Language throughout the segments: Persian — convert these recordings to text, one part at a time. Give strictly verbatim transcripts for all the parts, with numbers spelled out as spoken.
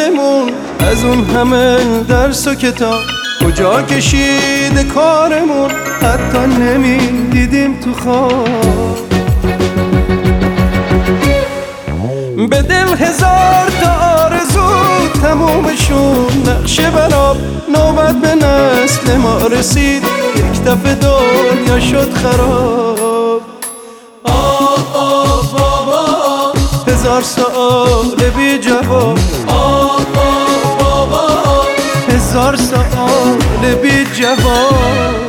یادمون از اون همه درس و کتاب کجا کشیده کارمون، حتی نمیدیدیم تو خواب. به دل هزار تا آرزو تمومشون نقشه براب، نوبت به نسل ما رسید یک دفعه دنیا شد خراب. آه آه بابا هزار سؤال بی جواب، آه آه بابا هزار سؤال بی جواب.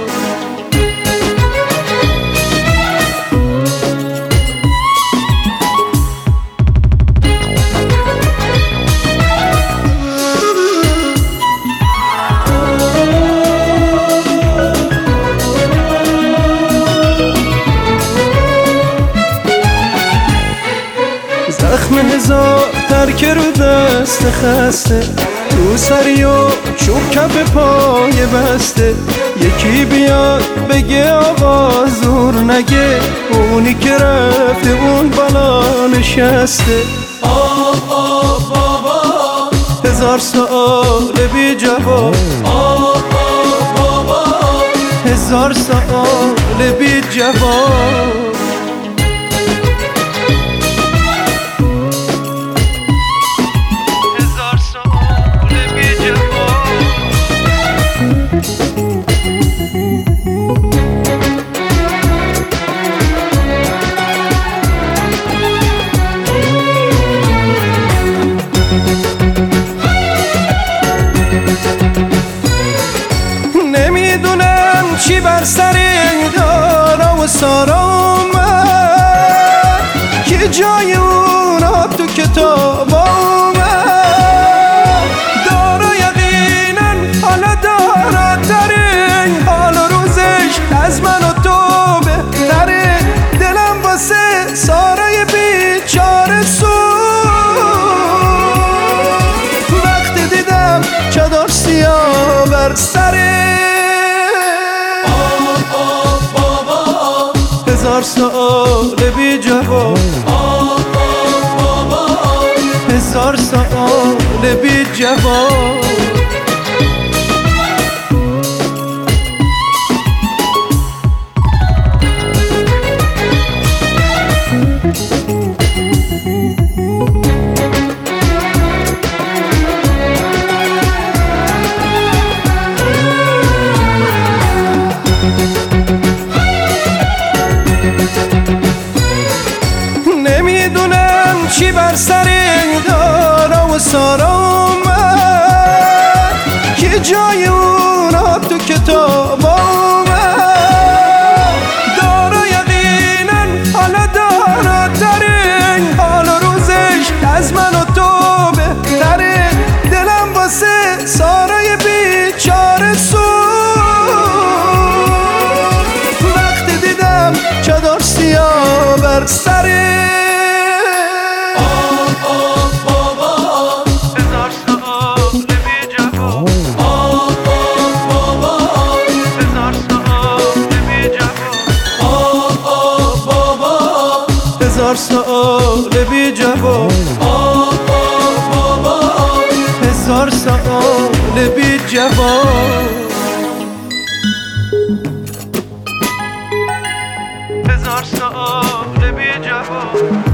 زخم هزار ترک رو دست خسته، تو سری و چوب کف پای بسته. یکی بیاد بگه آقا زور نگه، اونی که رفته اون بالا نشسته. آه آه بابا هزار سؤال بی جواب، آه آه بابا هزار سؤال بی جواب. نمیدونم چی بر سر دارا و سارا اومد که جای اونا تو کتاب اومد. دارا یقینا حالا دارد ترین حال و روزش از من و تو بهتره. دلم واسه سارای بیچاره سوخت وقتی دیدم چادر سیاه بر سره. هزار سؤال بی جواب، آه آه بابا هزار سؤال بی جواب. نمیدونم چی بر سر دارا و سارا اومد که جای اونا تو کتاب اومد. دارا یقینا حالا دارد ترین حال و روزش از من و تو بهتره. دلم واسه سارای بیچاره سوخت وقتی دیدم چادر سیاه بر سره. هزار سؤال بی جواب، آه آه بابا هزار سؤال بی جواب. هزار سؤال بی جواب.